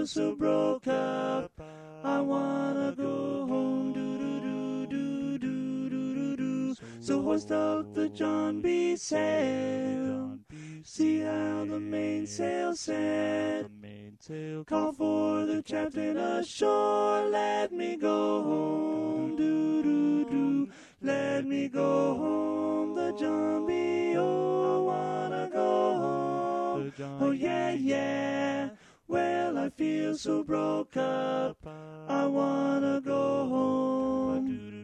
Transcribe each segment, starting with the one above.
so broke up. I wanna go home. Do do do do do do do do. So hoist up the John B. sail. See how the mainsail set. Call for the captain ashore. Let me go home. Do do do. Let me go home. The John B. Oh, I wanna go home. Oh yeah, yeah. Well, I feel so broke up. I wanna go home.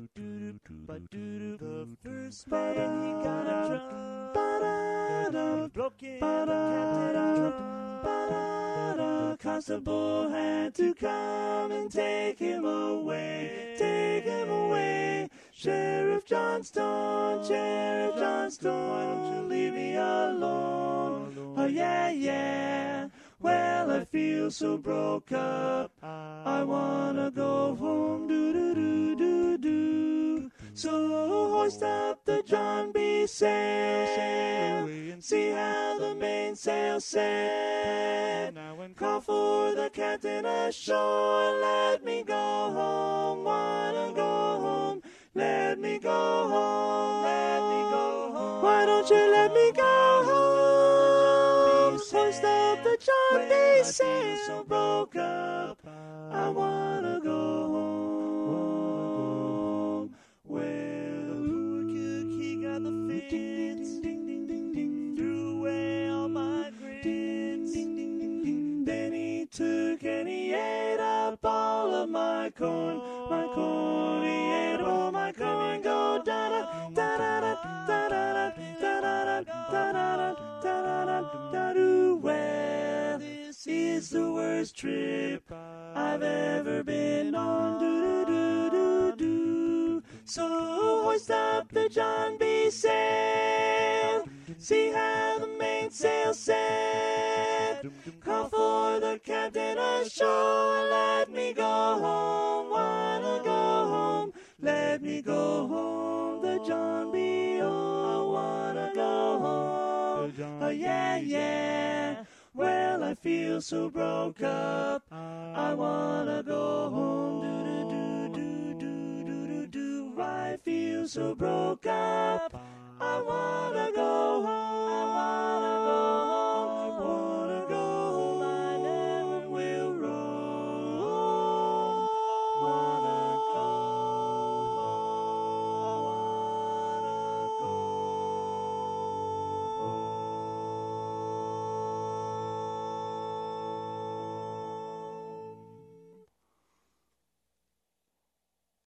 The first man he got a drum. Broken Constable had to come and take him away. Take him away. Sheriff Johnstone, Sheriff Johnstone, why don't you leave me alone? Oh yeah, yeah. Well, I feel so broke up. I wanna go home. Do do do do do. So hoist up the John B. sail. See how the mainsail set. Call for the captain ashore. Let me go home. Wanna go home. Let me go home. Let me go home. Why don't you let me go home? Hoist up the John B. sail. So broke up. I wanna go home. Well, poor cook, he got the fits. Threw away all my grits. Then he took and he ate up all of my corn. My corn, he ate all my corn. Go da da da da da da da da da da da da do. Well, this is the worst trip I've ever been on. Do do do do do. So hoist up the John B. sail. See how the mainsail set. Call for the captain ashore. Let me go home. Wanna go home. Let me go home. The John B. Oh, wanna go home. Oh yeah, yeah. Well, I feel so broke up. I wanna go home. Do do do do do do do. I feel so broke up. I wanna go home. I wanna go home.